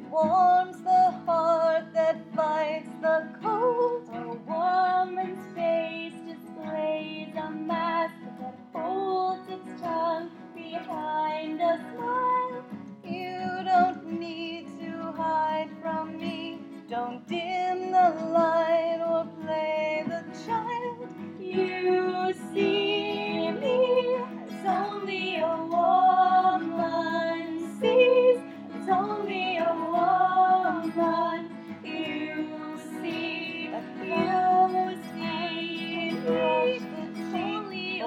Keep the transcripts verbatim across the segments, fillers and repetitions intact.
warms the heart that fights the cold. A woman's face displays a mask that holds its tongue behind a smile. You don't need to hide from me. Don't dim the light or play the child. You see me as only a woman sees, as only a woman. You see, you see me, only a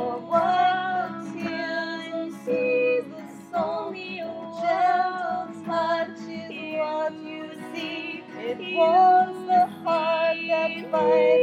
woman sees, as only a Gentle woman. touch is what you see. It You warms the heart that see fights